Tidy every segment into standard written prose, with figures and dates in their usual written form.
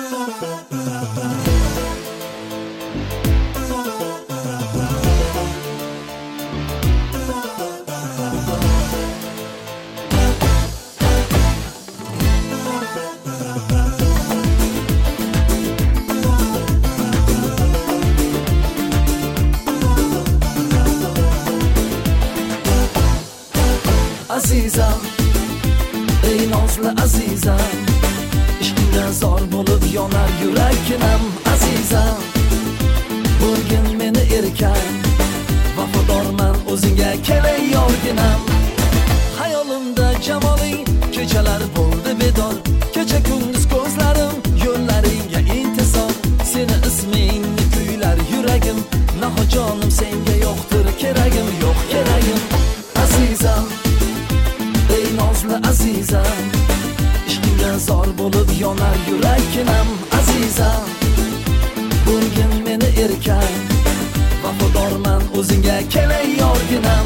Azizam, ey nozli azizam, ishqingda zor bo'lib yonar yurakkinam. Azizam, bo'lgin meni erkan, vafodorman o'zingga kelay yorginam. Hayolimda jamoling, kechalar bo'ldi bedor, kecha kunduz ko'zlarim yo'llaringga intizor. Seni ismingni kuylar yuragim, nahojonim senga yo'qdir keragim, yo'q keragim. Azizam, ey nozli azizam, ishqingda zor bo'lib yonar yurakkinam. Azizam, bo'lgin meni erkan, vafodorman o'zingga kelay yorginam.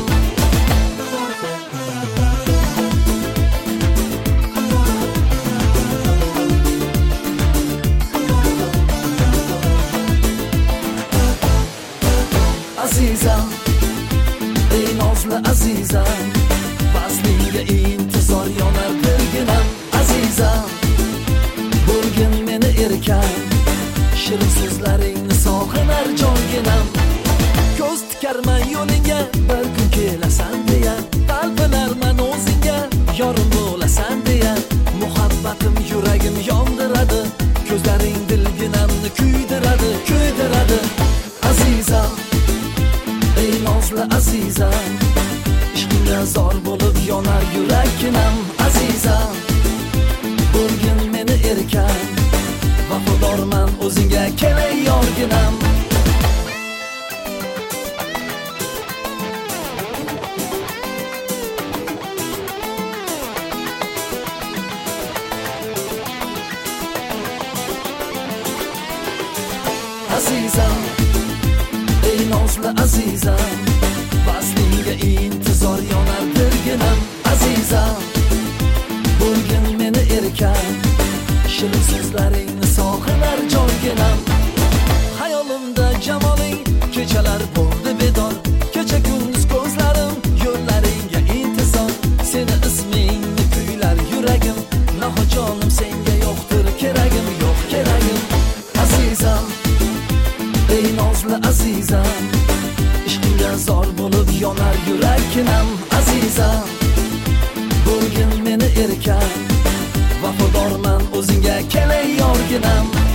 Azizam, ey nozli azizam, vaslingga intizor yonar birginam. Azizam, bo'lgin meni erkan, shirin so'zlaringni sog'inar jonginam. Ko'z tikarman yo'lingga, bir kun kelasan deya, talpinarman o'zingga, yorim bo'lasan deya. Muhabbatim yuragim yondiradi, ko'zlaring dilginamni kuydiradi, kuydiradi. Azizam, ey nozli azizam, ishqingda zor bo'lib yonar yurakkinam. Azizam, bo'lgin meni erkan, vafodorman o'zingga kelay yorginam. Azizam, ey nozli azizam, vaslingga intizor yonar birginam. Azizam, bo'lgin meni erkan, shirin so'zlaringni sog'inar jonginam. Hayolimda jamoling, kechalar bo'ldi bedor, kecha kunduz ko'zlarim yo'llaringga intizor. Seni ismingni kuylar yuragim, nahojonim senga yo'qdir keragim, yo'q keragim. Azizam, ey nozli azizam, ishqingda zor bo'lib yonar yurakkinam. Azizam, bo'lgin meni erkan, vafodorman o'zingga kelay yorginam.